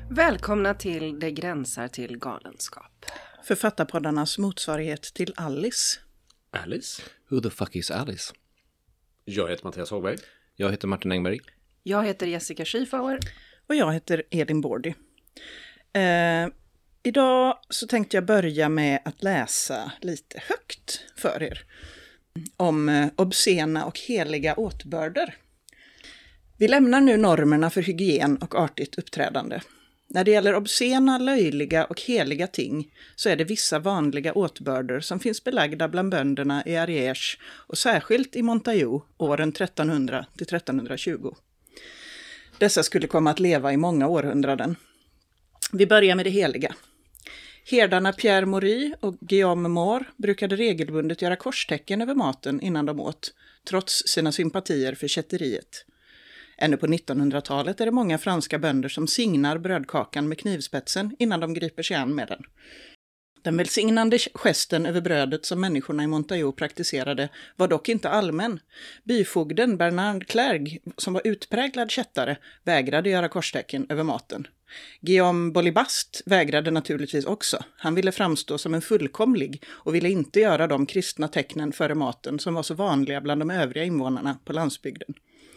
Välkomna till Det gränsar till galenskap. Författarpoddarnas motsvarighet till Alice. Alice? Who the fuck is Alice? Jag heter Mattias Hågberg. Jag heter Martin Engberg. Jag heter Jessica Schiefauer. Och jag heter Elin Bordy. Idag så tänkte jag börja med att läsa lite högt för er. Om obscena och heliga åtbörder. Vi lämnar nu normerna för hygien och artigt uppträdande. När det gäller obscena, löjliga och heliga ting så är det vissa vanliga åtbörder som finns belagda bland bönderna i Ariège och särskilt i Montaillou åren 1300 till 1320. Dessa skulle komma att leva i många århundraden. Vi börjar med det heliga. Herdarna Pierre Maury och Guillaume Moore brukade regelbundet göra korstecken över maten innan de åt, trots sina sympatier för kätteriet. Ännu på 1900-talet är det många franska bönder som signar brödkakan med knivspetsen innan de griper sig an med den. Den välsignande gesten över brödet som människorna i Montaillou praktiserade var dock inte allmän. Byfogden Bernard Clergue, som var utpräglad kättare, vägrade göra korstecken över maten. Guillaume Bolibast vägrade naturligtvis också. Han ville framstå som en fullkomlig och ville inte göra de kristna tecknen före maten som var så vanliga bland de övriga invånarna på landsbygden.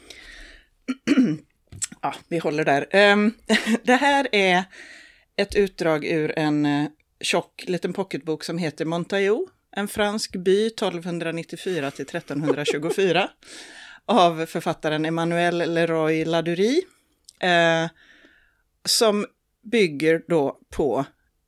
Ja, vi håller där. Det här är ett utdrag ur en tjock liten pocketbok som heter Montaillou, en fransk by 1294 till 1324 av författaren Emmanuel Leroy Ladurie, som bygger då på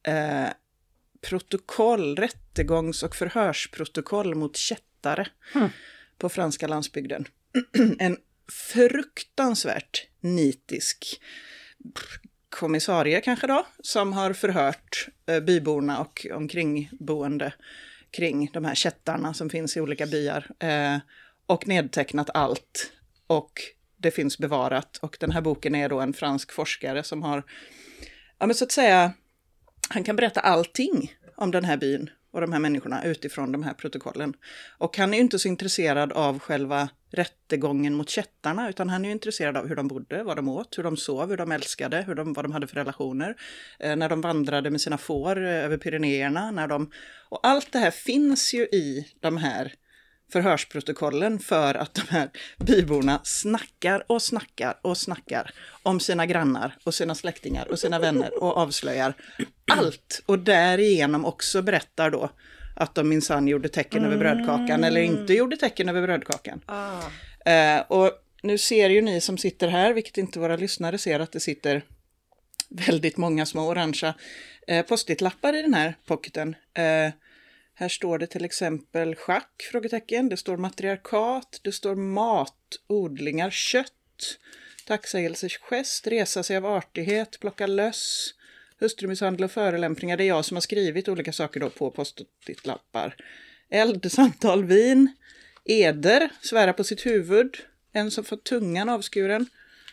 rättegångs- och förhörsprotokoll mot kättare på franska landsbygden. En fruktansvärt nitisk kommissarie kanske då, som har förhört byborna och omkringboende kring de här kättarna som finns i olika byar och nedtecknat allt, och det finns bevarat. Och den här boken är då en fransk forskare som har, ja men så att säga, han kan berätta allting om den här byn och de här människorna utifrån de här protokollen. Och han är ju inte så intresserad av själva rättegången mot kättarna, utan han är ju intresserad av hur de bodde, vad de åt, hur de sov, hur de älskade, vad de hade för relationer, när de vandrade med sina får över Pyrenéerna, och allt det här finns ju i de här förhörsprotokollen, för att de här byborna snackar om sina grannar och sina släktingar och sina vänner och avslöjar allt, och därigenom också berättar då att de minsann gjorde tecken över brödkakan eller inte gjorde tecken över brödkakan. Och nu ser ju ni som sitter här, vilket inte våra lyssnare ser, att det sitter väldigt många små orangea post-it-lappar i den här pocketen. Här står det till exempel schack, frågetecken. Det står matriarkat, det står mat, odlingar, kött, tacksägelsegest, resa sig av artighet, plocka löss, hustrumisshandel och förelämpningar. Det är jag som har skrivit olika saker då på post-it-lappar. Eld, samtal, vin, eder, svära på sitt huvud, en som fått tungan avskuren,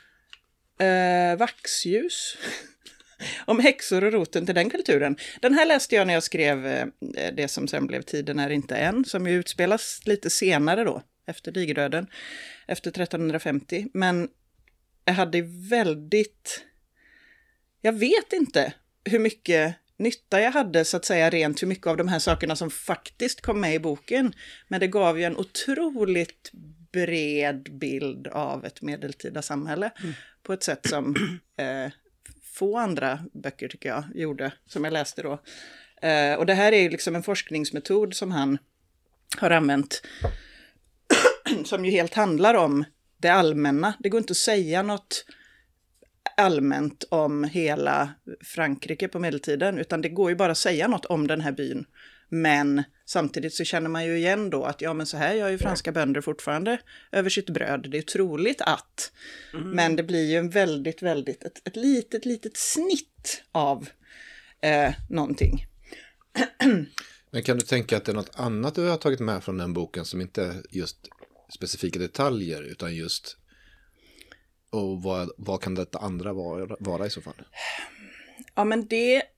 vaxljus. Om häxor och roten till den kulturen. Den här läste jag när jag skrev det som sen blev Tiden är inte än, som ju utspelas lite senare då, efter digerdöden, efter 1350. Men jag hade jag vet inte hur mycket nytta jag hade, så att säga, rent hur mycket av de här sakerna som faktiskt kom med i boken. Men det gav ju en otroligt bred bild av ett medeltida samhälle på ett sätt som få andra böcker tycker jag gjorde, som jag läste då. Och det här är ju liksom en forskningsmetod som han har använt som ju helt handlar om det allmänna. Det går inte att säga något allmänt om hela Frankrike på medeltiden, utan det går ju bara att säga något om den här byn. Men samtidigt så känner man ju igen då att ja, men så här gör ju franska bönder fortfarande över sitt bröd. Det är troligt att. Men det blir ju en väldigt, ett litet snitt av någonting. Men kan du tänka att det är något annat du har tagit med från den boken som inte är just specifika detaljer, utan just, och vad kan detta andra vara i så fall? Ja, men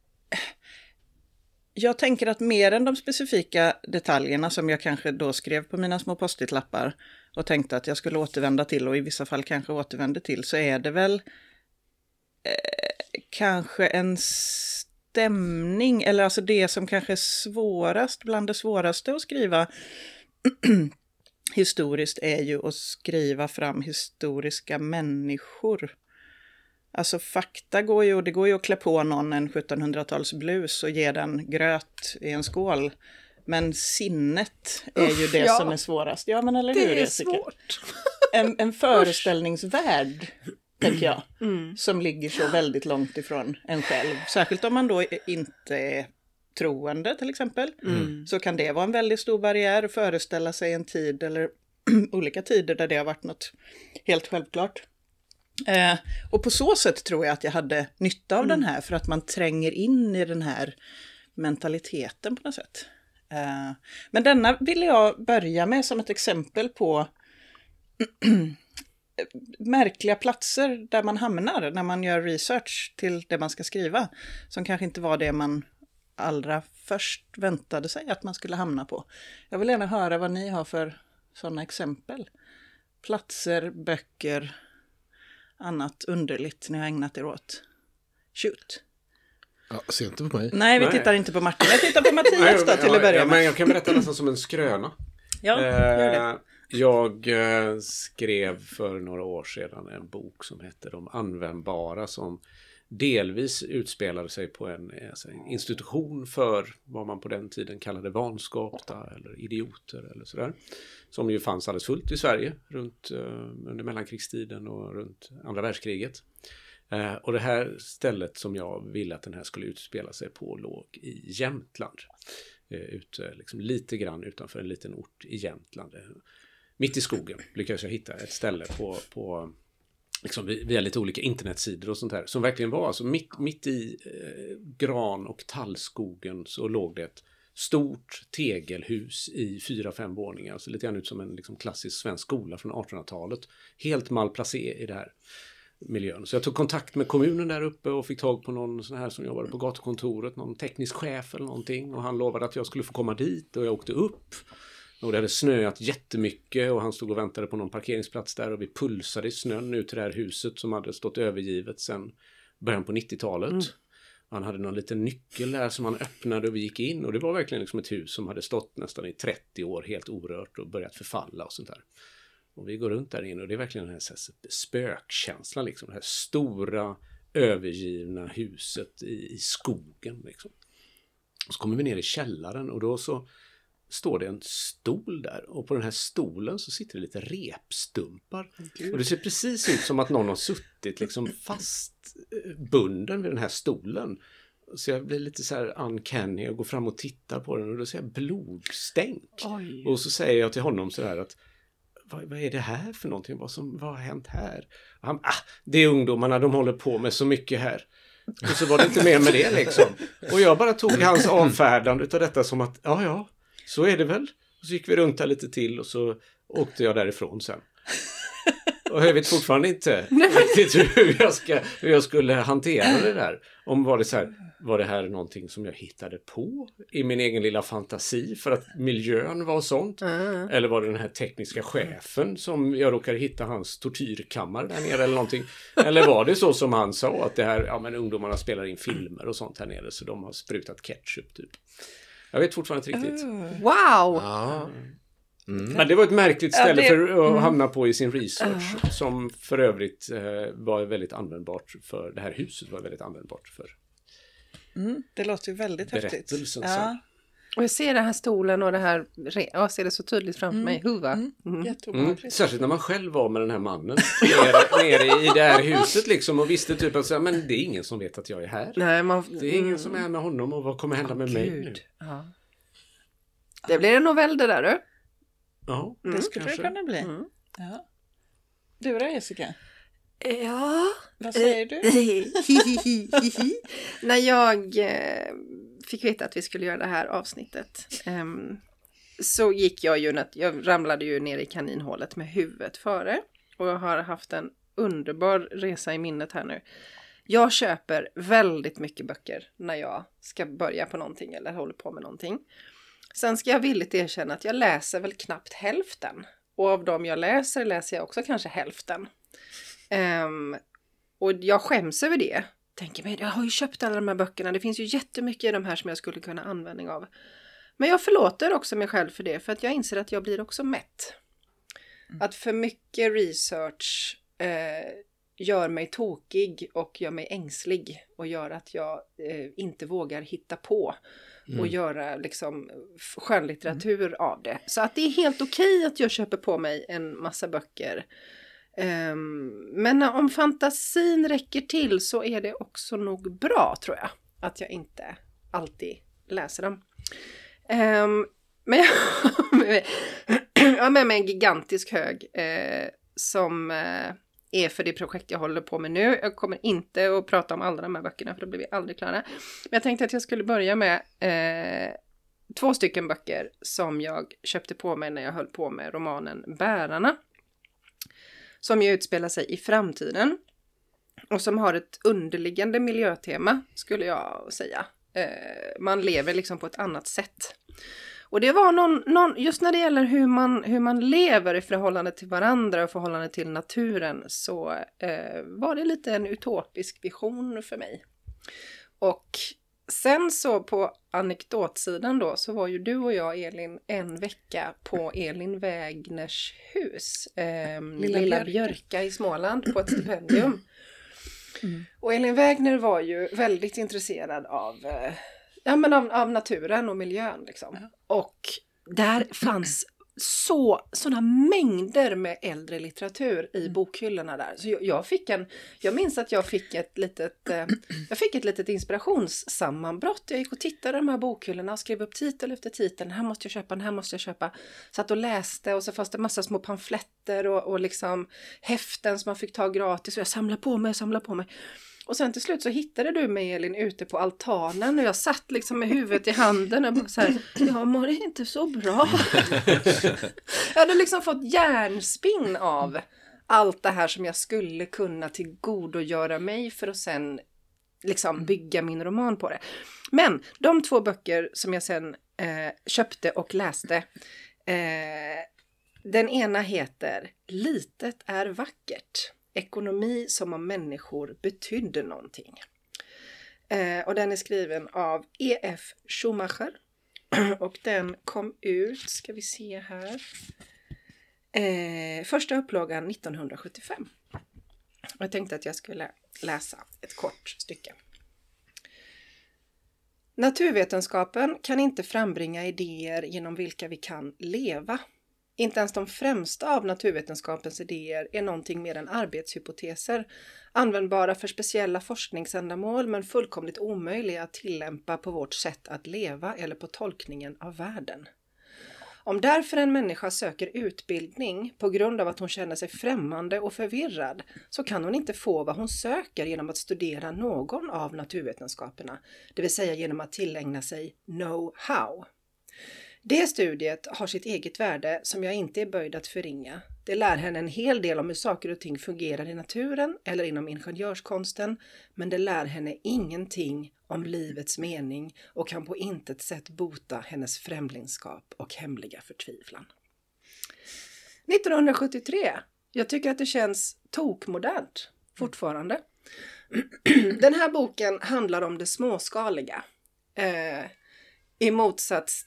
jag tänker att mer än de specifika detaljerna som jag kanske då skrev på mina små post-it-lappar och tänkte att jag skulle återvända till, och i vissa fall kanske återvände till, så är det väl kanske en stämning, eller alltså det som kanske är svårast, bland det svåraste att skriva historiskt är ju att skriva fram historiska människor. Alltså fakta går ju, det går ju att klä på någon en 1700-talsblus och ge den gröt i en skål. Men sinnet är ju det som är svårast. Ja, men eller hur, det är Jessica? svårt. En föreställningsvärld, tänker jag, som ligger så väldigt långt ifrån en själv. Särskilt om man då inte är troende till exempel. Så kan det vara en väldigt stor barriär att föreställa sig en tid eller olika tider där det har varit något helt självklart. Och på så sätt tror jag att jag hade nytta av den här, för att man tränger in i den här mentaliteten på något sätt. Men denna vill jag börja med som ett exempel på märkliga platser där man hamnar när man gör research till det man ska skriva, som kanske inte var det man allra först väntade sig att man skulle hamna på. Jag vill gärna höra vad ni har för sådana exempel. Platser, böcker, annat underligt ni har ägnat er åt. Shoot. Ja, se inte på mig. Nej, vi tittar inte på Martin. Jag tittar på Mattias då till att börja med. Men jag kan berätta nästan som en skröna. Ja, gör det. Jag skrev för några år sedan en bok som heter De användbara, som delvis utspelade sig på en institution för vad man på den tiden kallade vanskapta eller idioter eller sådär. Som ju fanns alldeles fullt i Sverige runt under mellankrigstiden och runt andra världskriget. Och det här stället som jag ville att den här skulle utspela sig på låg i Jämtland. Ute liksom lite grann utanför en liten ort i Jämtland. Mitt i skogen lyckades jag hitta ett ställe på liksom via lite olika internetsidor och sånt här, som verkligen var alltså mitt i gran- och tallskogen, så låg det ett stort tegelhus i 4-5 våningar, så lite grann ut som en liksom klassisk svensk skola från 1800-talet, helt malplacé i det här miljön. Så jag tog kontakt med kommunen där uppe och fick tag på någon sån här som jobbade på gatukontoret, någon teknisk chef eller någonting, och han lovade att jag skulle få komma dit, och jag åkte upp. Och det hade snöat jättemycket och han stod och väntade på någon parkeringsplats där, och vi pulsade i snön ut till det här huset som hade stått övergivet sedan början på 90-talet. Han hade någon liten nyckel där som han öppnade och vi gick in, och det var verkligen liksom ett hus som hade stått nästan i 30 år helt orört och börjat förfalla och sånt där. Och vi går runt där inne och det är verkligen den här spökkänslan, liksom, det här stora övergivna huset i skogen liksom. Och så kommer vi ner i källaren och då så står det en stol där, och på den här stolen så sitter det lite repstumpar. Och det ser precis ut som att någon har suttit liksom fastbunden vid den här stolen. Så jag blir lite så här uncanny och går fram och tittar på den, och då ser jag blodstänk. Oj. Och så säger jag till honom så här att vad är det här för någonting? Vad har hänt här? Och han, det är ungdomarna, de håller på med så mycket här. Och så var det inte mer med det liksom. Och jag bara tog hans avfärdande av detta som att ja, så är det väl. Och så gick vi runt där lite till och så åkte jag därifrån sen. Och jag vet fortfarande inte riktigt hur jag skulle hantera det där. Var det här någonting som jag hittade på i min egen lilla fantasi för att miljön var sånt? Eller var det den här tekniska chefen som jag råkade hitta hans tortyrkammare där nere eller någonting? Eller var det så som han sa att det här, men ungdomarna spelar in filmer och sånt här nere så de har sprutat ketchup typ. Jag vet fortfarande inte riktigt. Wow! Ja. Men det var ett märkligt ställe för att hamna på i sin research som för övrigt var väldigt användbart för det här huset var väldigt användbart för det låter ju väldigt häftigt. Berättelsen. Och jag ser den här stolen och det här, jag ser det så tydligt framför mig, huva. Särskilt när man själv var med den här mannen nere i det här huset liksom och visste typ att men det är ingen som vet att jag är här. Nej, det är ingen som är med honom och vad kommer hända med mig nu? Ja. Det blir en novell det där du. Ja, det skulle det kunna bli. Ja. Du då, Jessica? Ja. Vad säger du? När jag fick veta att vi skulle göra det här avsnittet så gick jag ramlade ju ner i kaninhålet med huvudet före. Och jag har haft en underbar resa i minnet här nu. Jag köper väldigt mycket böcker när jag ska börja på någonting eller håller på med någonting. Sen ska jag villigt erkänna att jag läser väl knappt hälften. Och av dem jag läser jag också kanske hälften. Och jag skäms över det. tänker mig, jag har ju köpt alla de här böckerna. Det finns ju jättemycket i de här som jag skulle kunna ha användning av. Men jag förlåter också mig själv för det. För att jag inser att jag blir också mätt. Att för mycket research gör mig tokig och gör mig ängslig. Och gör att jag inte vågar hitta på. Och göra liksom skönlitteratur av det. Så att det är helt okej att jag köper på mig en massa böcker. Men om fantasin räcker till så är det också nog bra, tror jag. Att jag inte alltid läser dem. Men jag har med mig en gigantisk hög som är för det projekt jag håller på med nu. Jag kommer inte att prata om alla de här böckerna för då blir vi aldrig klara. Men jag tänkte att jag skulle börja med 2 stycken böcker som jag köpte på mig när jag höll på med romanen Bärarna. Som ju utspelar sig i framtiden. Och som har ett underliggande miljötema, skulle jag säga. Man lever liksom på ett annat sätt. Och det var någon just när det gäller hur man lever i förhållande till varandra och förhållande till naturen, så var det lite en utopisk vision för mig. Och sen så på anekdotsidan då, så var ju du och jag, Elin, en vecka på Elin Wägners hus. Lilla Björka i Småland på ett stipendium. Och Elin Wägner var ju väldigt intresserad av naturen och miljön liksom. Och där fanns sådana mängder med äldre litteratur i bokhyllorna där. Så jag minns att jag fick ett litet inspirationssammanbrott. Jag gick och tittade i de här bokhyllorna och skrev upp titel efter titel. Den här måste jag köpa. Satt och läste, och så fanns det massa små pamfletter och liksom häften som man fick ta gratis. Och jag samlade på mig. Och sen till slut så hittade du mig, Elin, ute på altanen. Och jag satt liksom med huvudet i handen och bara så här, jag mår inte så bra. Jag hade liksom fått hjärnspinn av allt det här som jag skulle kunna tillgodogöra mig för att sen liksom bygga min roman på det. Men de 2 böcker som jag sen köpte och läste, den ena heter Litet är vackert. Ekonomi som om människor betydde någonting. Och den är skriven av E.F. Schumacher. Och den kom ut, ska vi se här. Första upplagan 1975. Och jag tänkte att jag skulle läsa ett kort stycke. Naturvetenskapen kan inte frambringa idéer genom vilka vi kan leva. Inte ens de främsta av naturvetenskapens idéer är någonting mer än arbetshypoteser, användbara för speciella forskningsändamål men fullkomligt omöjliga att tillämpa på vårt sätt att leva eller på tolkningen av världen. Om därför en människa söker utbildning på grund av att hon känner sig främmande och förvirrad, så kan hon inte få vad hon söker genom att studera någon av naturvetenskaperna, det vill säga genom att tillägna sig know-how. Det studiet har sitt eget värde som jag inte är böjd att förringa. Det lär henne en hel del om hur saker och ting fungerar i naturen eller inom ingenjörskonsten, men det lär henne ingenting om livets mening och kan på intet sätt bota hennes främlingskap och hemliga förtvivlan. 1973. Jag tycker att det känns tokmodernt fortfarande. Den här boken handlar om det småskaliga. I motsats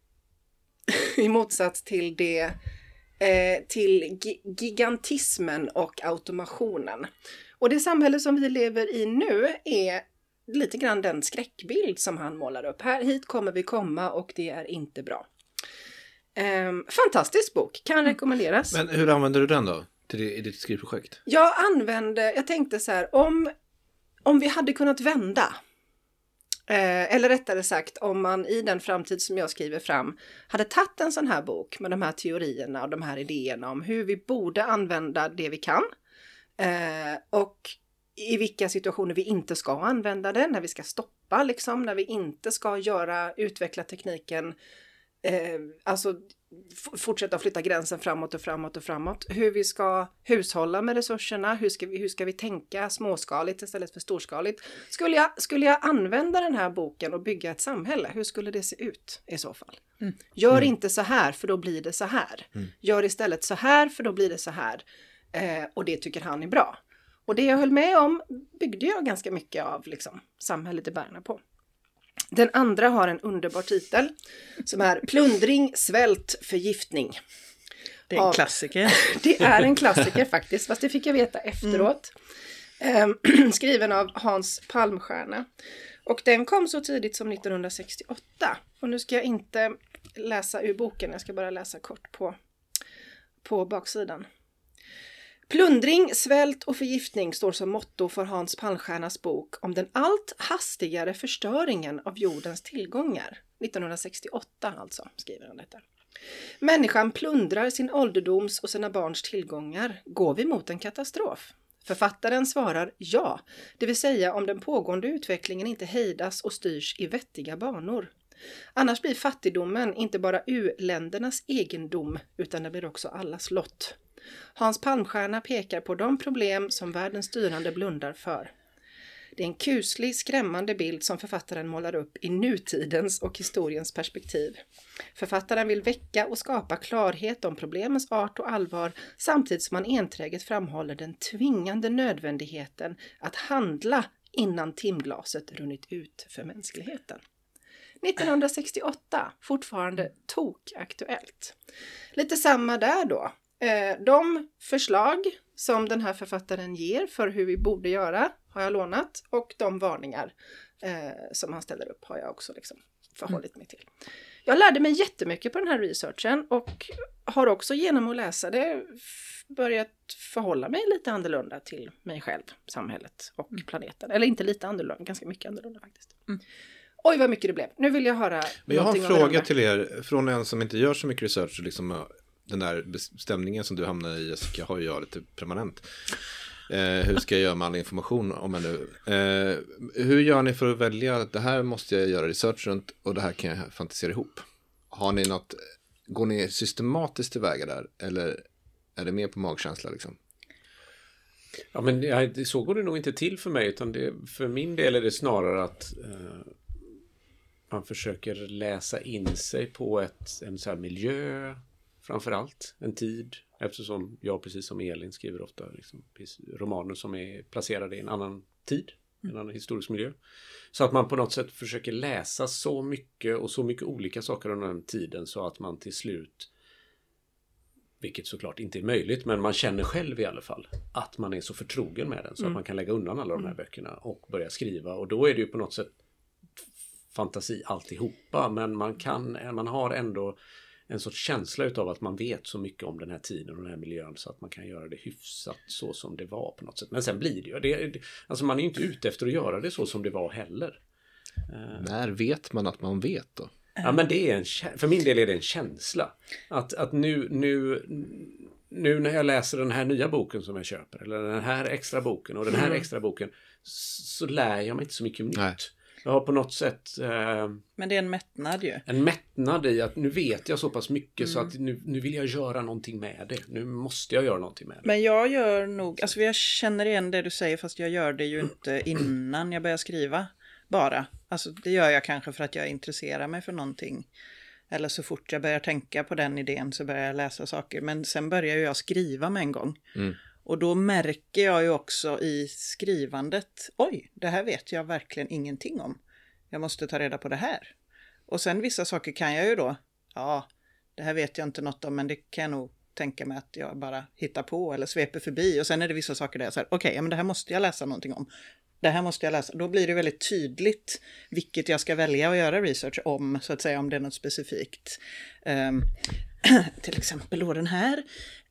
till till gigantismen och automationen. Och det samhälle som vi lever i nu är lite grann den skräckbild som han målar upp. Hit kommer vi komma och det är inte bra. Fantastisk bok, kan rekommenderas. Men hur använder du den då i ditt skrivprojekt? Jag tänkte så här, om vi hade kunnat vända. Eller rättare sagt, om man i den framtid som jag skriver fram hade tagit en sån här bok med de här teorierna och de här idéerna om hur vi borde använda det vi kan. Och i vilka situationer vi inte ska använda det, när vi ska stoppa liksom, när vi inte ska utveckla tekniken, alltså fortsätta flytta gränsen framåt. Hur vi ska hushålla med resurserna, hur ska vi tänka småskaligt istället för storskaligt. Skulle jag använda den här boken och bygga ett samhälle, hur skulle det se ut i så fall? Gör inte så här för då blir det så här. Gör istället så här för då blir det så här. Och det tycker han är bra. Och det jag höll med om byggde jag ganska mycket av liksom, samhället i Berna på. Den andra har en underbar titel som är Plundring, svält, förgiftning. Det är en klassiker. Det är en klassiker faktiskt, fast det fick jag veta efteråt. Skriven av Hans Palmstierna. Och den kom så tidigt som 1968. Och nu ska jag inte läsa ur boken, jag ska bara läsa kort på baksidan. Plundring, svält och förgiftning står som motto för Hans Palmstiernas bok om den allt hastigare förstöringen av jordens tillgångar. 1968 alltså, skriver han detta. Människan plundrar sin ålderdoms och sina barns tillgångar. Går vi mot en katastrof? Författaren svarar ja, det vill säga om den pågående utvecklingen inte hejdas och styrs i vettiga banor. Annars blir fattigdomen inte bara u-ländernas egendom utan det blir också allas lott. Hans Palmstierna pekar på de problem som världens styrande blundar för. Det är en kuslig, skrämmande bild som författaren målar upp i nutidens och historiens perspektiv. Författaren vill väcka och skapa klarhet om problemens art och allvar samtidigt som han enträget framhåller den tvingande nödvändigheten att handla innan timglaset runnit ut för mänskligheten. 1968, fortfarande tokaktuellt. Lite samma där då. De förslag som den här författaren ger för hur vi borde göra har jag lånat och de varningar som han ställer upp har jag också liksom förhållit mig till. Jag lärde mig jättemycket på den här researchen och har också genom att läsa det börjat förhålla mig lite annorlunda till mig själv, samhället och planeten. Eller inte lite annorlunda, ganska mycket annorlunda faktiskt. Oj, vad mycket det blev. Nu vill jag höra. Men jag har en fråga till er från en som inte gör så mycket research. Liksom, den där stämningen som du hamnar i, Jessica, har jag lite permanent. Hur ska jag göra med all information om jag nu? Hur gör ni för att välja att det här måste jag göra research runt och det här kan jag fantisera ihop? Har ni något, går ni systematiskt tillväga där eller är det mer på magkänsla liksom? Ja, men så går det nog inte till för mig, utan för min del är det snarare att man försöker läsa in sig på en så här miljö, framförallt en tid, eftersom jag precis som Elin skriver ofta liksom, romaner som är placerade i en annan tid, en annan historisk miljö. Så att man på något sätt försöker läsa så mycket och så mycket olika saker under den tiden så att man till slut, vilket såklart inte är möjligt, men man känner själv i alla fall att man är så förtrogen med den så att man kan lägga undan alla de här böckerna och börja skriva. Och då är det ju på något sätt fantasi alltihopa, men man har ändå en sorts känsla utav att man vet så mycket om den här tiden och den här miljön så att man kan göra det hyfsat så som det var på något sätt. Men sen blir det ju, alltså man är ju inte ute efter att göra det så som det var heller. När vet man att man vet då? Ja, men det är för min del är det en känsla. Att nu när jag läser den här nya boken som jag köper, eller den här extra boken och den här extra boken, så lär jag mig inte så mycket nytt. Nej. Jag har på något sätt men det är en mättnad ju. En mättnad i att nu vet jag så pass mycket så att nu vill jag göra någonting med det. Nu måste jag göra någonting med det. Men jag gör nog, alltså jag känner igen det du säger fast jag gör det ju inte innan jag börjar skriva bara. Alltså det gör jag kanske för att jag intresserar mig för någonting. Eller så fort jag börjar tänka på den idén så börjar jag läsa saker. Men sen börjar jag skriva med en gång. Och då märker jag ju också i skrivandet, oj, det här vet jag verkligen ingenting om. Jag måste ta reda på det här. Och sen vissa saker kan jag ju då, ja, det här vet jag inte något om, men det kan jag nog tänka mig att jag bara hittar på eller sveper förbi. Och sen är det vissa saker där jag säger, okej, men det här måste jag läsa någonting om. Det här måste jag läsa. Då blir det väldigt tydligt vilket jag ska välja att göra research om, så att säga, om det är något specifikt. Till exempel då den här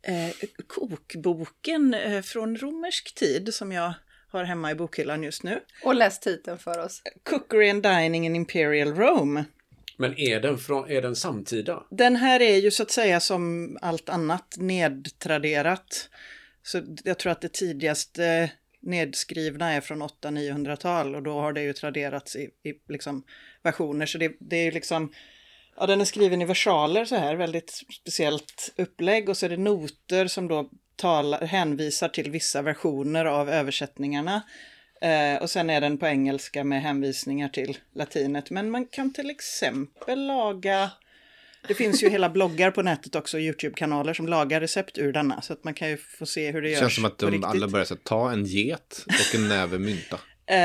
kokboken från romersk tid som jag har hemma i bokhyllan just nu. Och läs titeln för oss. Cookery and Dining in Imperial Rome. Men är den samtida? Den här är ju så att säga som allt annat nedtraderat. Så jag tror att det tidigaste nedskrivna är från 800-900-tal och då har det ju traderats i liksom versioner. Så det är ju liksom, ja, den är skriven i versaler så här, väldigt speciellt upplägg och så är det noter som då hänvisar till vissa versioner av översättningarna. Och sen är den på engelska med hänvisningar till latinet. Men man kan till exempel laga Det finns ju hela bloggar på nätet också, YouTube-kanaler som lagar recept ur denna. Så att man kan ju få se hur det görs. Det känns som att de alla börjar så ta en get och en näve mynta.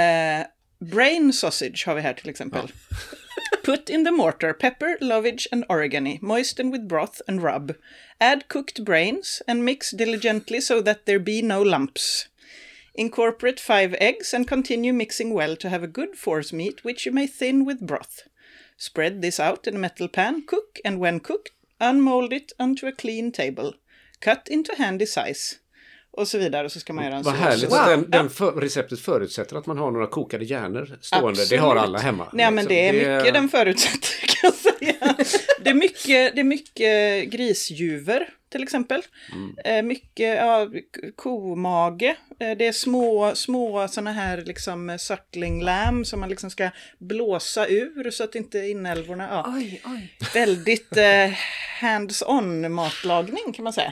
Brain sausage har vi här till exempel. Ja. Put in the mortar, pepper, lovage and oregano, moisten with broth and rub. Add cooked brains and mix diligently so that there be no lumps. Incorporate 5 eggs and continue mixing well to have a good forcemeat which you may thin with broth. Spread this out in a metal pan, cook, and when cooked, unmold it onto a clean table. Cut into handy size. Och så vidare, och så ska man göra en sås. Vad härligt att receptet förutsätter att man har några kokade hjärnor stående. Absolut. Det har alla hemma. Nej, men det är mycket den förutsätter, kan jag säga. Det är mycket grisjuver, till exempel. Mycket komage. Det är små såna här liksom suckling lamb som man liksom ska blåsa ur så att inte inälvorna... Oj. Väldigt hands-on matlagning, kan man säga.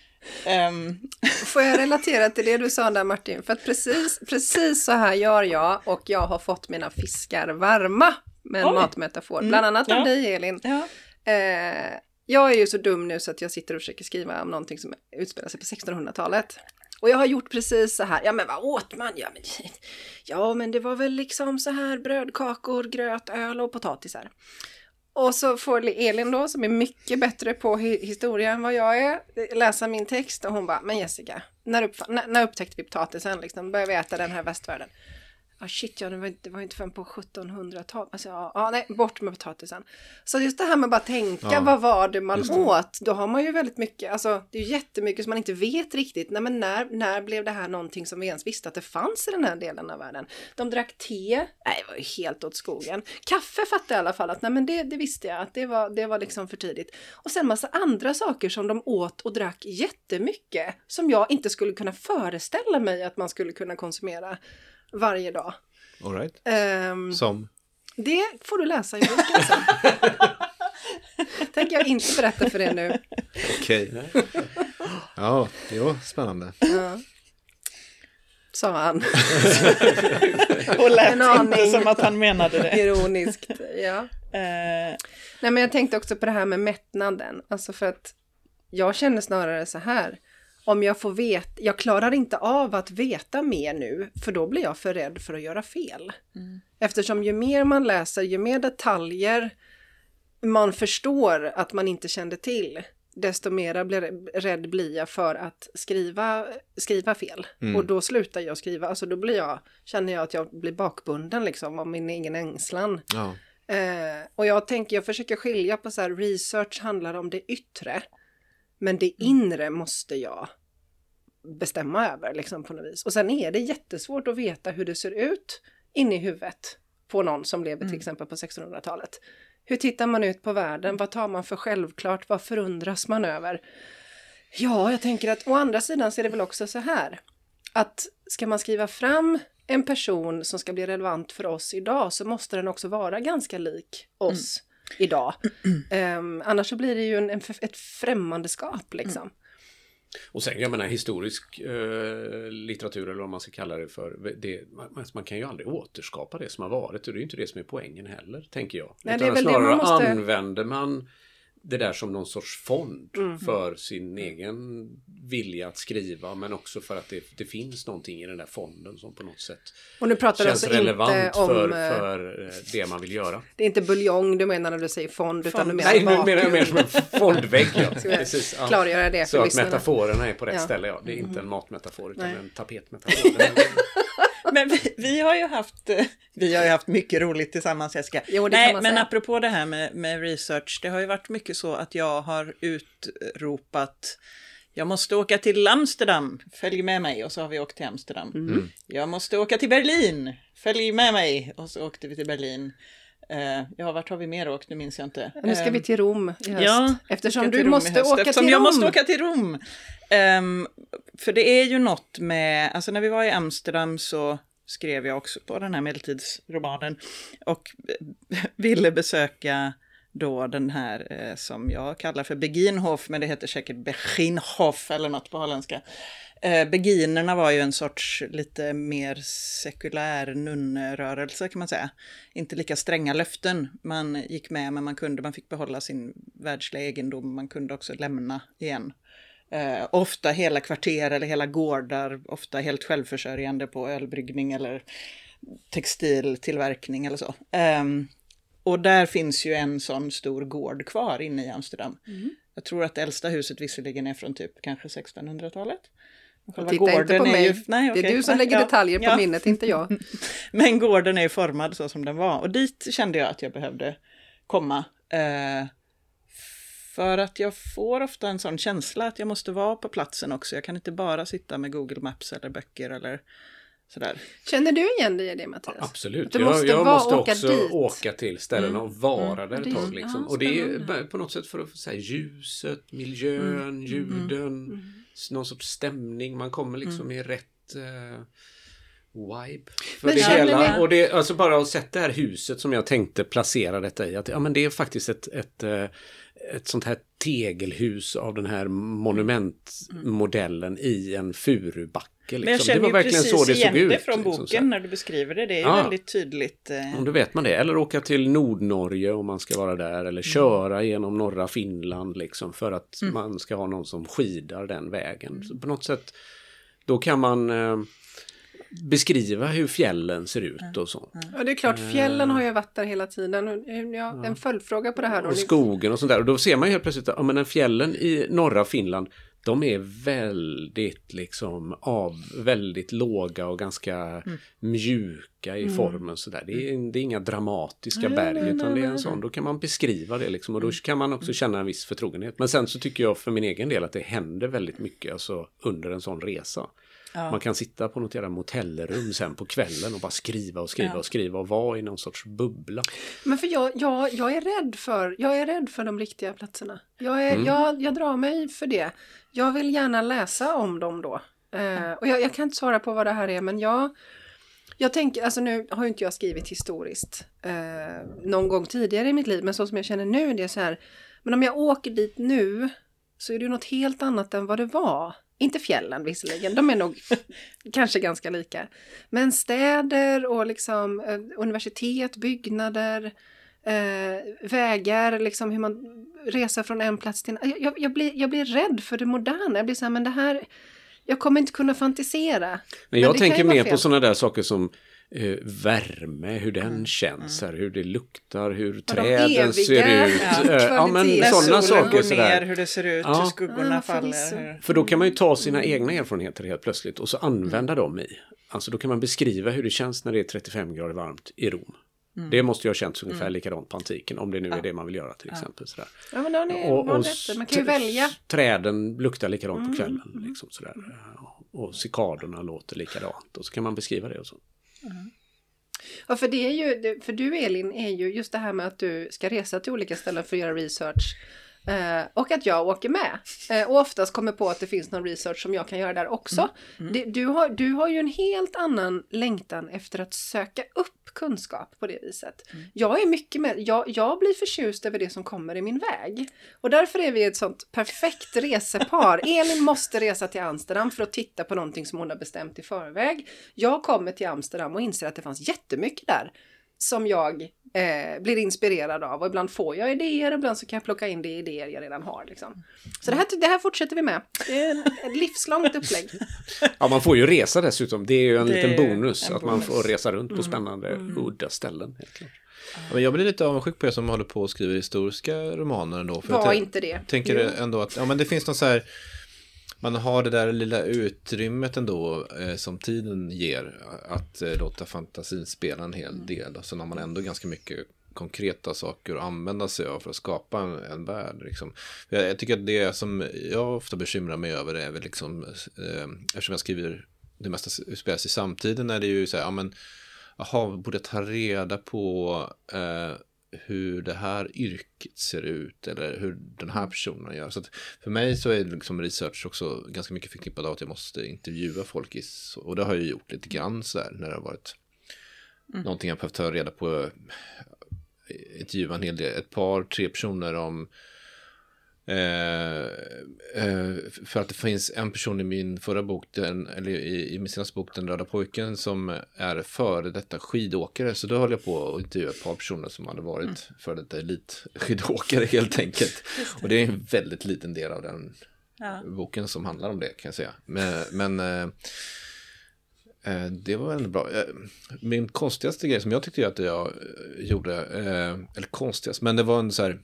Får jag relatera till det du sa där, Martin? För att precis så här gör jag, och jag har fått mina fiskar varma med en matmetafor. Bland annat av dig, Elin. Ja. Jag är ju så dum nu så att jag sitter och försöker skriva om någonting som utspelar sig på 1600-talet. Och jag har gjort precis så här. Ja, men vad åt man? Ja, men det var väl liksom så här brödkakor, gröt, öl och potatisar. Och så får Elin då, som är mycket bättre på historia än vad jag är, läsa min text. Och hon bara, men Jessica, när upptäckte vi potatisen? Liksom, började vi äta den här västvärlden? Det var inte förrän på 1700-talet. Alltså, nej, bort med potatisen. Så just det här med bara tänka, vad var det man åt? Då har man ju väldigt mycket, alltså det är ju jättemycket som man inte vet riktigt. Nej, men när blev det här någonting som vi ens visste att det fanns i den här delen av världen? De drack te. Nej, det var ju helt åt skogen. Kaffe fattade jag i alla fall att, nej, men det visste jag att det var liksom för tidigt. Och sen massa andra saker som de åt och drack jättemycket, som jag inte skulle kunna föreställa mig att man skulle kunna konsumera varje dag. All right. Som? Det får du läsa i boken sen. Tänker jag inte berätta för er nu. Okej. Ja, det var spännande. Ja. Sa han. Och lät inte som att han menade det. Ironiskt, ja. Nej, men jag tänkte också på det här med mättnaden. Alltså för att jag känner snarare så här. Om jag får veta, jag klarar inte av att veta mer nu, för då blir jag för rädd för att göra fel. Eftersom ju mer man läser, ju mer detaljer man förstår att man inte kände till, desto mer rädd blir jag för att skriva fel. Och då slutar jag skriva, alltså då känner jag att jag blir bakbunden liksom av min egen ängslan. Ja. Och jag försöker skilja på så här, research handlar om det yttre. Men det inre måste jag bestämma över liksom på något vis. Och sen är det jättesvårt att veta hur det ser ut inne i huvudet på någon som lever till exempel på 1600-talet. Hur tittar man ut på världen? Vad tar man för självklart? Vad förundras man över? Ja, jag tänker att å andra sidan så är det väl också så här. Att ska man skriva fram en person som ska bli relevant för oss idag, så måste den också vara ganska lik oss idag. Annars så blir det ju ett främmandeskap liksom. Och sen, jag menar, historisk litteratur, eller vad man ska kalla det för, man kan ju aldrig återskapa det som har varit, och det är ju inte det som är poängen heller, tänker jag. Nej, utan det är väl snarare det man måste... använder man det där som någon sorts fond för sin egen vilja att skriva, men också för att det finns någonting i den där fonden som på något sätt och nu pratar känns alltså relevant inte om, för det man vill göra. Det är inte buljong du menar när du säger fond, utan du menar nej, nu menar jag mer som en fondvägg. Ja. Precis, ja. Klargöra det så att metaforerna är på rätt ställe. Ja. Det är inte en matmetafor utan en tapetmetafor. Men vi har ju haft mycket roligt tillsammans, Jessica. Jo, men apropå det här med research, det har ju varit mycket så att jag har utropat: jag måste åka till Amsterdam, följ med mig. Och så har vi åkt till Amsterdam. Jag måste åka till Berlin, följ med mig. Och så åkte vi till Berlin. Vart har vi mer åkt? Nu minns jag inte. Nu ska vi till Rom i höst. Ja, eftersom du måste åka till Rom. Jag måste åka till Rom. För det är ju något med, alltså när vi var i Amsterdam så skrev jag också på den här medeltidsromanen och ville besöka då den här som jag kallar för Beginhof, men det heter säkert Beginhof eller något på holländska. Beginnerna var ju en sorts lite mer sekulär nunnrörelse kan man säga. Inte lika stränga löften. Man gick med men man fick behålla sin världsliga egendom. Man kunde också lämna igen. Ofta hela kvarter eller hela gårdar. Ofta helt självförsörjande på ölbryggning eller textiltillverkning eller så. Och där finns ju en sån stor gård kvar inne i Amsterdam. Jag tror att det äldsta huset visserligen är från typ kanske 1600-talet. Titta inte på mig. Det är du som lägger detaljer på minnet, inte jag. Men gården är formad så som den var. Och dit kände jag att jag behövde komma. För att jag får ofta en sån känsla att jag måste vara på platsen också. Jag kan inte bara sitta med Google Maps eller böcker eller sådär. Känner du igen dig i det, Mattias? Absolut. Jag måste också åka till ställen och vara där ett tag. Liksom. Och det är på något sätt för att säga ljuset, miljön, ljuden, någon sorts stämning. Man kommer liksom i rätt vibe för det hela. Och det, alltså bara att sätta det här huset som jag tänkte placera detta i. Att, men det är faktiskt ett sånt här tegelhus av den här monumentmodellen i en furubacke. Liksom. Men jag känner det var verkligen precis så det igen såg ut. Det från boken liksom, när du beskriver det. Det är ju väldigt tydligt. Då vet man det. Eller åka till Nordnorge om man ska vara där. Eller köra genom norra Finland liksom, för att man ska ha någon som skidar den vägen. Så på något sätt då kan man beskriva hur fjällen ser ut och så. Ja, det är klart. Fjällen har ju varit där hela tiden. En följdfråga på det här då. Och skogen och sånt där. Och då ser man ju helt plötsligt att men fjällen i norra Finland, de är väldigt liksom väldigt låga och ganska mjuka i formen sådär. Det är inga dramatiska berg utan det är en sån. Då kan man beskriva det liksom, och då kan man också känna en viss förtrogenhet. Men sen så tycker jag för min egen del att det händer väldigt mycket alltså, under en sån resa. Ja. Man kan sitta på något jävla motellrum sen på kvällen och bara skriva och vara i någon sorts bubbla. Men för jag är rädd för de riktiga platserna. Jag drar mig för det. Jag vill gärna läsa om dem då. Och jag kan inte svara på vad det här är, men jag tänker, alltså nu har ju inte jag skrivit historiskt någon gång tidigare i mitt liv, men så som jag känner nu, det är så här, men om jag åker dit nu så är det ju något helt annat än vad det var. Inte fjällen visserligen, de är nog kanske ganska lika. Men städer och liksom universitet, byggnader, vägar, liksom hur man reser från en plats till en. Jag blir rädd för det moderna. Jag blir så här, men det här, jag kommer inte kunna fantisera. Men jag tänker mer på sådana där saker som värme, hur den känns här, hur det luktar, hur träden ser ut. Ja, men sådana saker sådär. Hur det ser ut, hur skuggorna faller. För då kan man ju ta sina egna erfarenheter helt plötsligt och så använda dem i. Alltså då kan man beskriva hur det känns när det är 35 grader varmt i Rom. Det måste ju ha känts ungefär likadant på antiken, om det nu är det man vill göra till exempel. Sådär. Ja, men man kan ju välja. Träden luktar likadant på kvällen. Liksom, sådär. Och cikaderna låter likadant. Och så kan man beskriva det och så. Ja, för det är ju, för du Elin är ju just det här med att du ska resa till olika ställen för att göra research. Och att jag åker med. Och oftast kommer på att det finns någon research som jag kan göra där också. Du har ju en helt annan längtan efter att söka upp kunskap på det viset. Jag är mycket mer, jag blir förtjust över det som kommer i min väg. Och därför är vi ett sånt perfekt resepar. Elin måste resa till Amsterdam för att titta på någonting som hon har bestämt i förväg. Jag kommer till Amsterdam och inser att det fanns jättemycket där som jag blir inspirerad av. Och ibland får jag idéer, ibland så kan jag plocka in de idéer jag redan har. Liksom. Så det här fortsätter vi med. Det är ett livslångt upplägg. Ja, man får ju resa dessutom. Det är ju en liten bonus att man får resa runt på spännande, udda ställen. Helt klart. Ja, men jag blir lite avundsjuk på er som håller på och skriver historiska romaner ändå. För var inte det. Tänker ändå att men det finns något så här, man har det där lilla utrymmet ändå som tiden ger att låta fantasin spela en hel del. Och så har man ändå ganska mycket konkreta saker att använda sig av för att skapa en värld. Liksom. Jag tycker att det som jag ofta bekymrar mig över är väl liksom, eftersom jag skriver det mesta utspelas i samtiden, är det ju så här, vi borde ta reda på hur det här yrket ser ut eller hur den här personen gör. Så att för mig så är det liksom research också ganska mycket förknippad av att jag måste intervjua folk och det har jag gjort lite grann så där när det har varit någonting jag behövt ta reda på, intervjua en hel del, ett par, tre personer om För att det finns en person i min förra bok, eller i min senaste bok, Den röda pojken, som är före detta skidåkare. Så då höll jag på att intervjua ett par personer som hade varit före detta elitskidåkare helt enkelt. Och det är en väldigt liten del av den boken som handlar om det, kan jag säga. Men det var ändå bra. Min konstigaste grej som jag tyckte att jag gjorde, eller konstigast, men det var en så här,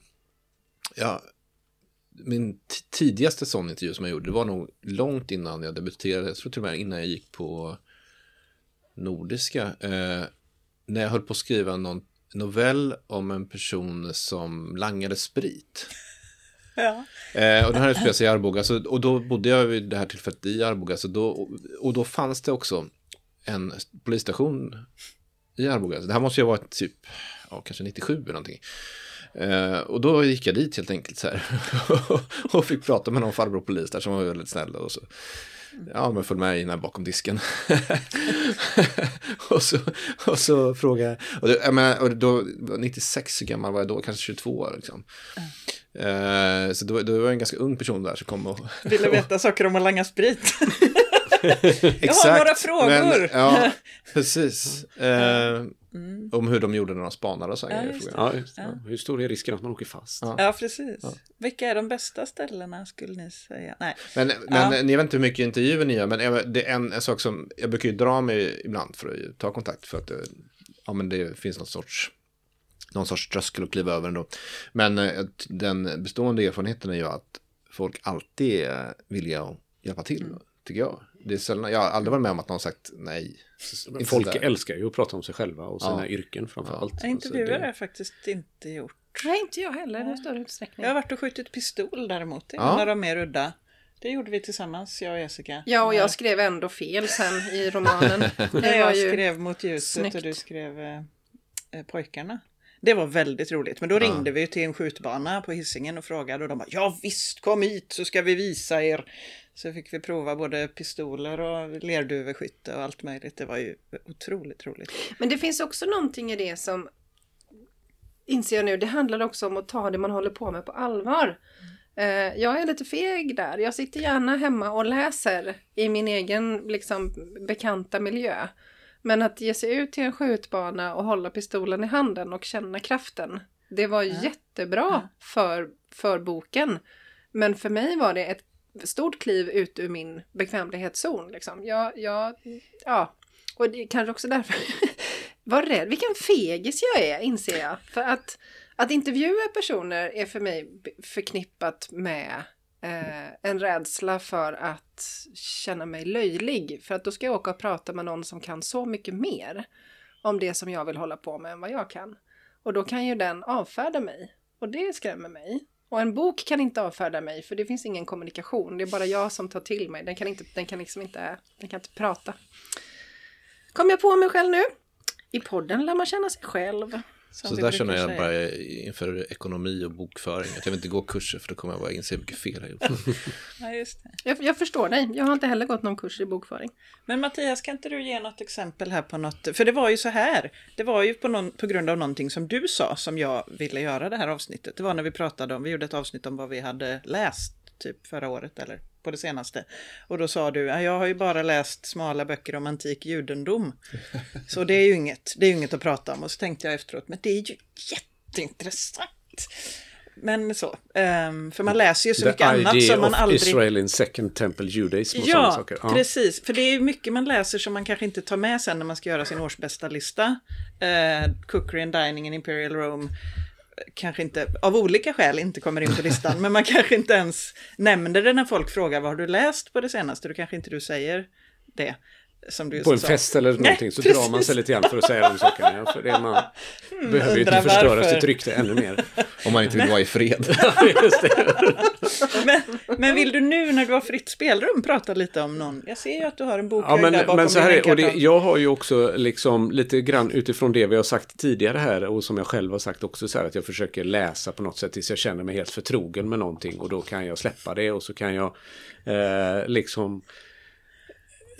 min tidigaste sån intervju som jag gjorde, det var nog långt innan jag debuterade. Jag tror till och med innan jag gick på Nordiska. När jag höll på att skriva någon novell om en person som langade sprit. Ja. Och den här utspelar sig i Arboga. Och då bodde jag vid det här tillfället i Arboga. Och då fanns det också en polisstation i Arboga. Så det här måste ju ha varit typ, kanske 97 eller någonting. Och då gick jag dit helt enkelt så här och fick prata med någon farbror polis där som var väldigt snäll och så men föll med in här bakom disken. och så frågade jag, och då 96 gammal var jag då, kanske 22 år liksom. Så då var jag en ganska ung person där som kom och ville veta saker om att langa sprit. Exakt, jag har några frågor. Men, ja, precis. Om hur de gjorde när de spanade och så. Hur stor är risken att man åker fast? Ja, precis. Ja. Vilka är de bästa ställena skulle ni säga? Nej. Men ni vet inte hur mycket intervjuer ni gör, men det är en sak som jag brukar ju dra mig ibland för att ta kontakt, för att det finns någon sorts tröskel att kliva över ändå. Men den bestående erfarenheten är ju att folk alltid är villiga att hjälpa till, tycker jag. Det är sällan, jag har aldrig varit med om att någon sagt nej. Folk älskar ju att prata om sig själva och sina yrken framförallt. Intervjuer har jag faktiskt inte gjort. Nej, inte jag heller i större utsträckning. Jag har varit och skjutit pistol däremot. Det är några mer udda. Det gjorde vi tillsammans, jag och Jessica. Ja, och jag skrev ändå fel sen i romanen. Jag skrev Mot ljuset snyggt. Och du skrev Pojkarna. Det var väldigt roligt. Men då ringde vi till en skjutbana på Hisingen och frågade. Och de bara, ja visst, kom hit så ska vi visa er. Så fick vi prova både pistoler och lerduveskytte och allt möjligt. Det var ju otroligt roligt. Men det finns också någonting i det som, inser jag nu, det handlar också om att ta det man håller på med på allvar. Jag är lite feg där. Jag sitter gärna hemma och läser i min egen liksom, bekanta miljö. Men att ge sig ut till en skjutbana och hålla pistolen i handen och känna kraften, det var jättebra för boken. Men för mig var det ett stort kliv ut ur min bekvämlighetszon. Liksom. Och det är kanske också därför var rädd. Vilken fegis jag är, inser jag. För att intervjua personer är för mig förknippat med en rädsla för att känna mig löjlig. För att då ska jag åka och prata med någon som kan så mycket mer om det som jag vill hålla på med än vad jag kan. Och då kan ju den avfärda mig. Och det skrämmer mig. Och en bok kan inte avfärda mig, för det finns ingen kommunikation. Det är bara jag som tar till mig. Den kan inte prata. Kom jag på mig själv nu? I podden lär man känna sig själv. Så där känner jag bara inför ekonomi och bokföring. Att jag vill inte gå kurser, för då kommer jag bara inse vilka fel jag gjort. Ja, just det. Jag förstår dig. Jag har inte heller gått någon kurs i bokföring. Men Mattias, kan inte du ge något exempel här på något? För det var ju så här. Det var ju på grund av någonting som du sa som jag ville göra det här avsnittet. Det var när vi gjorde ett avsnitt om vad vi hade läst typ förra året eller på det senaste. Och då sa du, jag har ju bara läst smala böcker om antik judendom. Så det är ju inget att prata om. Och så tänkte jag efteråt, men det är ju jätteintressant. Men så, för man läser ju så mycket annat som man aldrig... Israel in Second Temple Judaism och sådana saker. Ja, precis. För det är mycket man läser som man kanske inte tar med sen när man ska göra sin årsbästa lista. Cookery and Dining in Imperial Rome kanske inte, av olika skäl inte kommer in på listan. Men man kanske inte ens nämner det när folk frågar, vad har du läst på det senaste? Då kanske inte du säger det. Som du just på en sa. Fest eller någonting så drar man sig lite grann för att säga de sakerna. För det man behöver ju inte förstöra sitt rykte ännu mer. Om man inte vill vara i fred. Just det. Men vill du nu när du har fritt spelrum prata lite om någon? Jag ser ju att du har en bok där bakom. Men så här, och jag har ju också liksom lite grann utifrån det vi har sagt tidigare här och som jag själv har sagt också så här, att jag försöker läsa på något sätt tills jag känner mig helt förtrogen med någonting och då kan jag släppa det och så kan jag liksom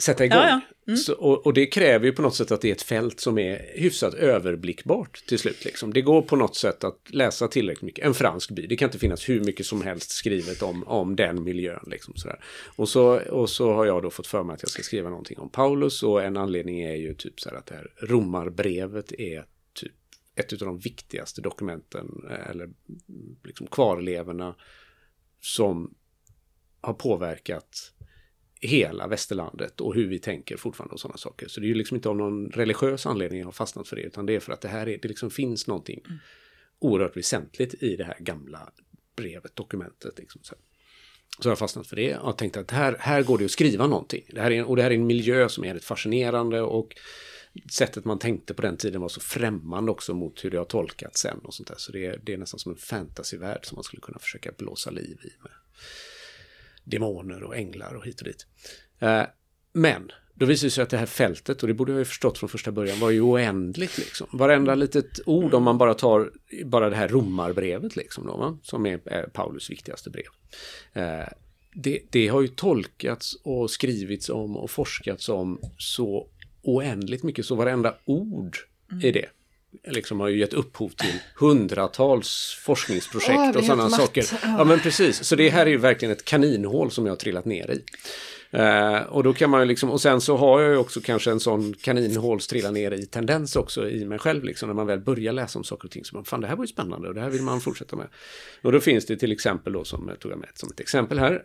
sätta igång. Ja. Så, och det kräver ju på något sätt att det är ett fält som är hyfsat överblickbart till slut. Liksom. Det går på något sätt att läsa tillräckligt mycket. En fransk by, det kan inte finnas hur mycket som helst skrivet om den miljön. Liksom, sådär. Och så har jag då fått för mig att jag ska skriva någonting om Paulus, och en anledning är ju typ så här att det här romarbrevet är typ ett av de viktigaste dokumenten eller liksom kvarlevorna som har påverkat hela västerlandet och hur vi tänker fortfarande och sådana saker. Så det är ju liksom inte av någon religiös anledning jag har fastnat för det, utan det är för att det liksom finns någonting oerhört väsentligt i det här gamla brevet, dokumentet. Liksom. Så jag har fastnat för det och tänkt att här går det att skriva någonting. Det här är en miljö som är rätt fascinerande, och sättet man tänkte på den tiden var så främmande också mot hur det har tolkats sen och sånt där. Så det är nästan som en fantasyvärld som man skulle kunna försöka blåsa liv i med demoner och änglar och hit och dit. Men då visar det sig att det här fältet, och det borde jag ju förstått från första början, var ju oändligt liksom. Varenda litet ord, om man bara tar bara det här romarbrevet liksom då, va? Som är Paulus viktigaste brev. Det har ju tolkats och skrivits om och forskats om så oändligt mycket, så varenda ord i det liksom har ju gett upphov till hundratals forskningsprojekt och sådana saker. Ja, men precis. Så det här är ju verkligen ett kaninhål som jag har trillat ner i. Och då kan man ju liksom, och sen så har jag ju också kanske en sån kaninhåls trilla ner i tendens också i mig själv liksom, när man väl börjar läsa om saker och ting, så man, fan, det här var ju spännande och det här vill man fortsätta med. Och då finns det till exempel då, som jag tog med som ett exempel här,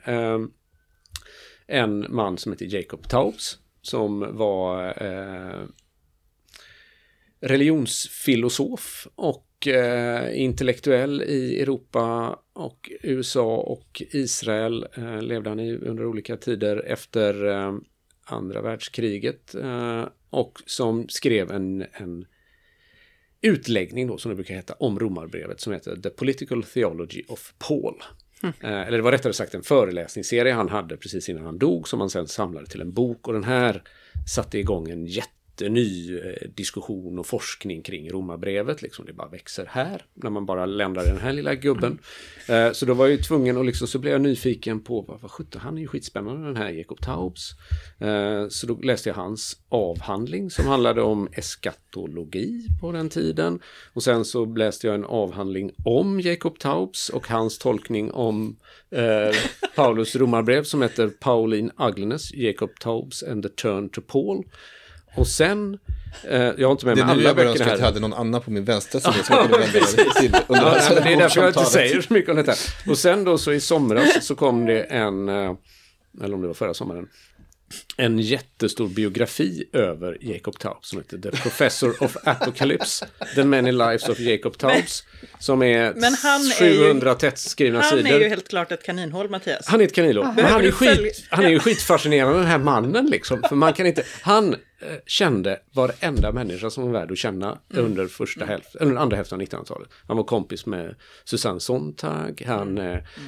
en man som heter Jacob Taubes, som var religionsfilosof och intellektuell i Europa och USA och Israel. Levde han under olika tider efter andra världskriget, och som skrev en utläggning då, som det brukar heta, om romarbrevet, som heter The Political Theology of Paul. Eller det var rättare sagt en föreläsningsserie han hade precis innan han dog, som han sen samlade till en bok, och den här satte igång en jätteny diskussion och forskning kring romarbrevet. Liksom, det bara växer här när man bara lämnar den här lilla gubben. Så då var jag ju tvungen, och liksom, så blev jag nyfiken på vad sjutton, han är ju skitspännande, den här Jacob Taubes. Så då läste jag hans avhandling som handlade om eskatologi på den tiden, och sen så läste jag en avhandling om Jacob Taubes och hans tolkning om Paulus romarbrev, som heter Pauline Ugliness, Jacob Taubes and the Turn to Paul. Och sen, jag har inte med mig alla böckerna här. Jag hade någon annan på min vänstra sida som jag kunde vända till. Det är därför jag inte säger så mycket om detta. Och sen då så i somras så kom det eller om det var förra sommaren, en jättestor biografi över Jacob Taubes som heter The Professor of Apocalypse, The Many Lives of Jacob Taubes, som är 700 tätt skrivna sidor. Han är ju helt klart ett kaninhål, Mattias. Han är ett kaninhål. Men han är ju skitfascinerande, den här mannen liksom. För man kan inte... Han kände varenda människa som var värd att känna under andra hälften av 1900-talet. Han var kompis med Susanne Sontag. Han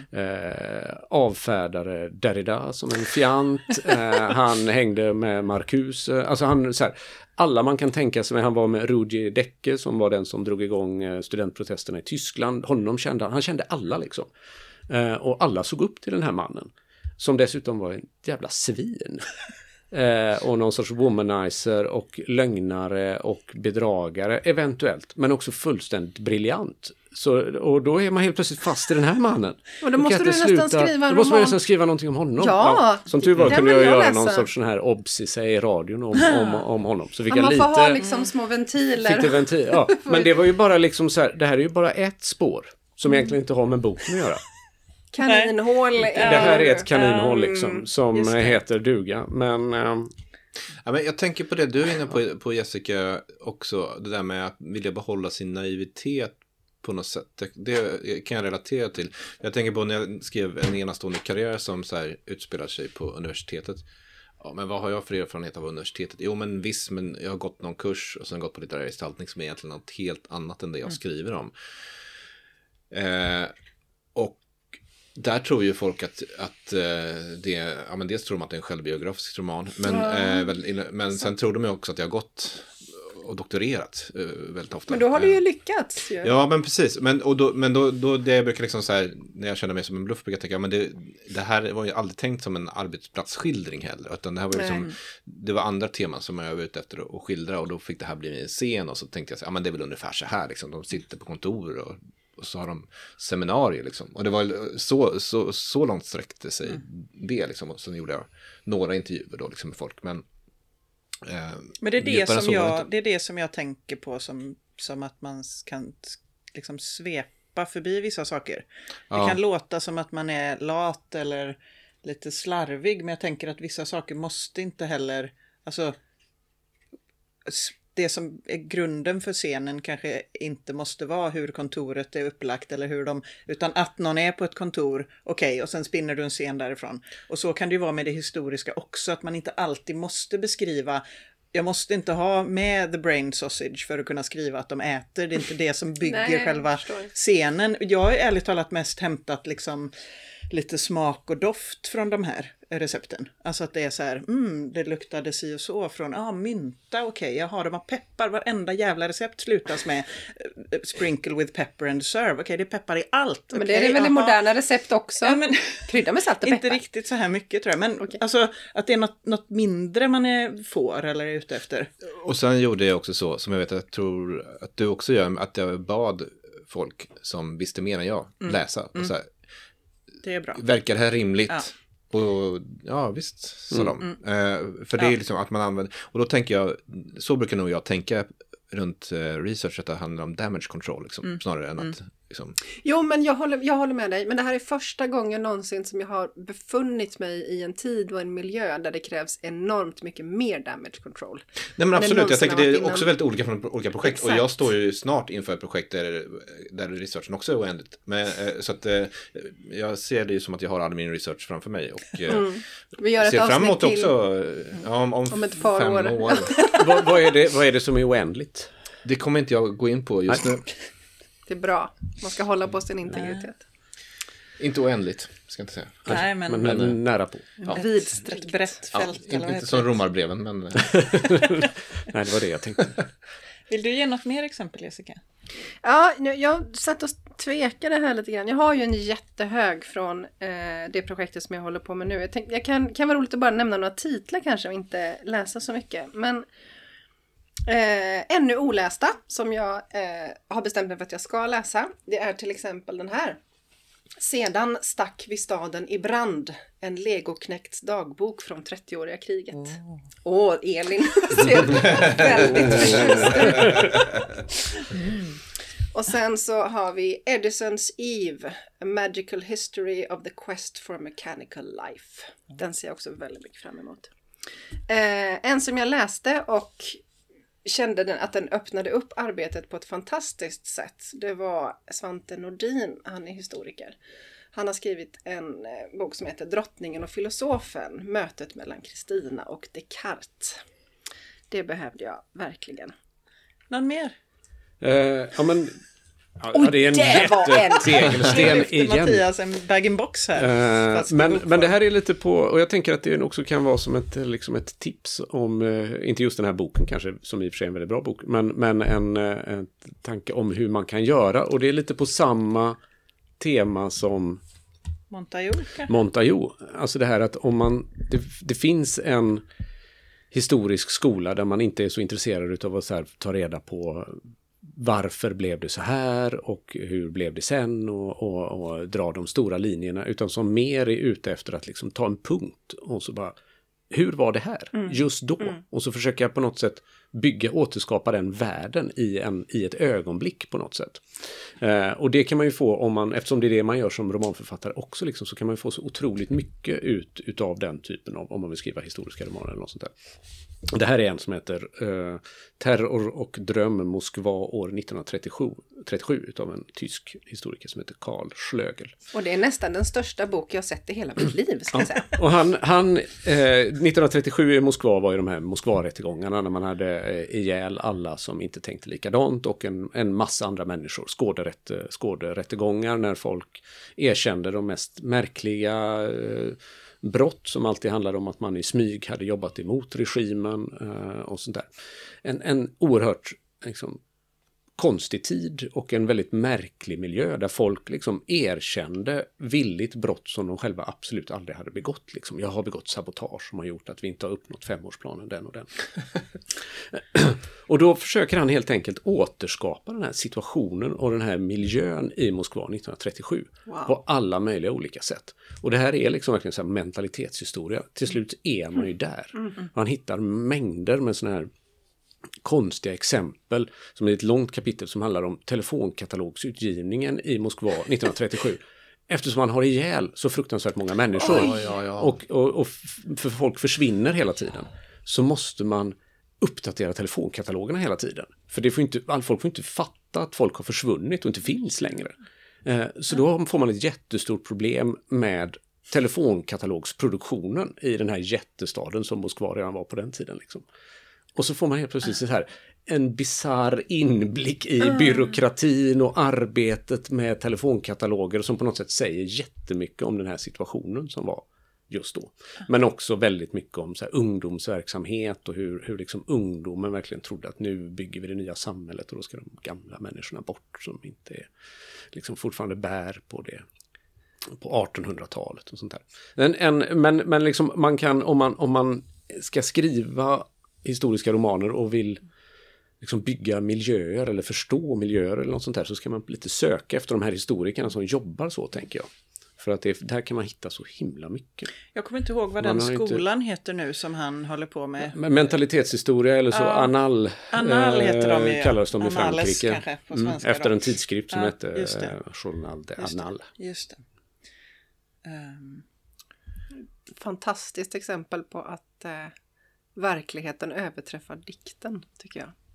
avfärdade Derrida som en fjant. Han hängde med Marcuse. Alltså han så här, alla man kan tänka sig. Han var med Roger Decke, som var den som drog igång studentprotesterna i Tyskland. Han kände alla liksom. Och alla såg upp till den här mannen, som dessutom var en jävla svin. Och någon sorts womanizer och lögnare och bedragare eventuellt, men också fullständigt briljant. Och då är man helt plötsligt fast i den här mannen. Och då måste du nästan skriva en roman. Då måste man nästan skriva någonting om honom. Ja, som tur var kunde jag göra någon sorts sån här obsissa i radion om honom. Så fick jag man lite... får ha liksom små ventiler. Ja, men det var ju bara liksom så här, det här är ju bara ett spår som egentligen inte har med boken att göra. Kaninhål. Det här är ett kaninhål liksom, som heter duga. Men... Ja, men jag tänker på det du är inne på, Jessica, också. Det där med att vilja behålla sin naivitet på något sätt. Det kan jag relatera till. Jag tänker på när jag skrev en enastående karriär som så här utspelar sig på universitetet. Ja, men vad har jag för erfarenhet av universitetet? Jo, men visst, men jag har gått någon kurs och sen gått på litterär gestaltning som är egentligen något helt annat än det jag skriver om. Och där tror ju folk att det, ja, men dels tror de att det är en självbiografisk roman, men sen tror de ju också att jag har gått och doktorerat väldigt ofta. Men då har du ju lyckats. Ju. Ja, men precis. Men då det jag brukar liksom så här, när jag känner mig som en bluff, brukar jag tänka, men det här var ju aldrig tänkt som en arbetsplatsskildring heller. Utan det här var liksom, det var andra teman som jag var ute efter att skildra, och då fick det här bli en scen, och så tänkte jag så, ja men det är väl ungefär så här liksom. De sitter på kontor och så har de seminarier liksom. Och det var så långt sträckte sig det liksom. Och sen gjorde jag några intervjuer då liksom med folk. Men det är det som jag tänker på som att man kan liksom svepa förbi vissa saker. Det kan låta som att man är lat eller lite slarvig, men jag tänker att vissa saker måste inte heller, alltså det som är grunden för scenen kanske inte måste vara hur kontoret är upplagt eller utan att någon är på ett kontor, okej, och sen spinner du en scen därifrån. Och så kan det ju vara med det historiska också, att man inte alltid måste beskriva. Jag måste inte ha med the brain sausage för att kunna skriva att de äter. Det är inte det som bygger själva scenen. Jag har ärligt talat mest hämtat liksom lite smak och doft från de här recepten. Alltså att det är så här, det luktade si och så från, mynta, okej, jaha, de har peppar, varenda jävla recept slutas med sprinkle with pepper and serve, okej, det är peppar i allt. Men det är väl i moderna recept också, krydda med salt och peppar. Inte riktigt så här mycket tror jag, men alltså att det är något mindre man får eller är ute efter. Och sen gjorde jag också så, som jag vet, jag tror att du också gör, att jag bad folk som visste mer än jag läsa, och så här, det är bra. Verkar det här rimligt? Ja. Och ja, visst, sa de. För det är liksom att man använder, och då tänker jag, så brukar nog jag tänka runt research, att det handlar om damage control liksom, snarare än att liksom... Jo, men jag håller med dig, men det här är första gången någonsin som jag har befunnit mig i en tid och en miljö där det krävs enormt mycket mer damage control. Nej, men absolut, jag tänker det är också väldigt olika från olika projekt. Exakt. Och jag står ju snart inför ett projekt där researchen också är oändligt. Men, så att jag ser det ju som att jag har all min research framför mig, och vi gör ser fram emot också om ett par 5 år. Vad är det som är oändligt? Det kommer inte jag gå in på just nu. Det är bra. Man ska hålla på sin integritet. Inte oändligt, ska jag inte säga. Nej, men nära på. Ja. Vidsträckt brett fält. Ja, inte som romarbreven, men... Nej, det var det jag tänkte. Vill du ge något mer exempel, Jessica? Ja, jag satt och tvekade här lite grann. Jag har ju en jättehög från det projektet som jag håller på med nu. Jag tänkte, kan vara roligt att bara nämna några titlar kanske och inte läsa så mycket. Men ännu olästa som jag har bestämt mig för att jag ska läsa. Det är till exempel den här. Sedan stack vi staden i brand. En legoknäckts dagbok från 30-åriga kriget. Elin ser väldigt förtjust ut. Och sen så har vi Edison's Eve. A Magical History of the Quest for Mechanical Life. Den ser jag också väldigt mycket fram emot. En som jag läste och kände att den öppnade upp arbetet på ett fantastiskt sätt. Det var Svante Nordin, han är historiker. Han har skrivit en bok som heter Drottningen och filosofen. Mötet mellan Kristina och Descartes. Det behövde jag verkligen. Någon mer? Det är en jättetegelsten igen. Mattias, en bag-in-box här. Men det här är lite på, och jag tänker att det också kan vara som ett tips om, inte just den här boken kanske, som i och för sig är en väldigt bra bok, men en tanke om hur man kan göra, och det är lite på samma tema som Montaillou. Alltså det här att om det finns en historisk skola där man inte är så intresserad av att så här, ta reda på varför blev det så här och hur blev det sen och dra de stora linjerna, utan som mer är ute efter att liksom ta en punkt och så bara, hur var det här just då? Och så försöker jag på något sätt återskapa den världen i ett ögonblick på något sätt. Och det kan man ju få eftersom det är det man gör som romanförfattare också liksom, så kan man ju få så otroligt mycket utav den typen av, om man vill skriva historiska romaner eller något sånt där. Det här är en som heter Terror och dröm Moskva år 1937 utav en tysk historiker som heter Karl Schlögel. Och det är nästan den största bok jag sett i hela mitt liv, ska jag säga. Och han 1937 i Moskva var ju de här Moskva-rättegångarna när man hade ihjäl alla som inte tänkte likadant, och en massa andra människor. Skåderättegångar när folk erkände de mest märkliga brott som alltid handlade om att man i smyg hade jobbat emot regimen och sånt där. En oerhört liksom, konstig tid och en väldigt märklig miljö där folk liksom erkände villigt brott som de själva absolut aldrig hade begått. Liksom. Jag har begått sabotage som har gjort att vi inte har uppnått 5-årsplanen, den och den. Och då försöker han helt enkelt återskapa den här situationen och den här miljön i Moskva 1937 på alla möjliga olika sätt. Och det här är liksom verkligen så här mentalitetshistoria. Till slut är man ju där. Man hittar mängder med såna här konstiga exempel som är ett långt kapitel som handlar om telefonkatalogsutgivningen i Moskva 1937. Eftersom man har ihjäl så fruktansvärt många människor och för folk försvinner hela tiden, så måste man uppdatera telefonkatalogerna hela tiden. För det får inte, folk får inte fatta att folk har försvunnit och inte finns längre. Så då får man ett jättestort problem med telefonkatalogsproduktionen i den här jättestaden som Moskva redan var på den tiden. Liksom. Och så får man helt plötsligt så här en bizarr inblick i byråkratin och arbetet med telefonkataloger som på något sätt säger jättemycket om den här situationen som var just då. Men också väldigt mycket om så här ungdomsverksamhet och hur liksom ungdomen verkligen trodde att nu bygger vi det nya samhället och då ska de gamla människorna bort som inte är, liksom fortfarande bär på det på 1800-talet och sånt där. Men liksom man kan, om man ska skriva historiska romaner och vill liksom bygga miljöer eller förstå miljöer eller något sånt där, så ska man lite söka efter de här historikerna som jobbar så, tänker jag. För att där kan man hitta så himla mycket. Jag kommer inte ihåg vad den skolan heter nu som han håller på med. Mentalitetshistoria eller så. Annal heter de ju. Kallades de i Frankrike. Kanske, på svenska efter då. en tidskrift som hette Journal de Annal. Just det. Fantastiskt exempel på att verkligheten överträffar dikten, tycker jag.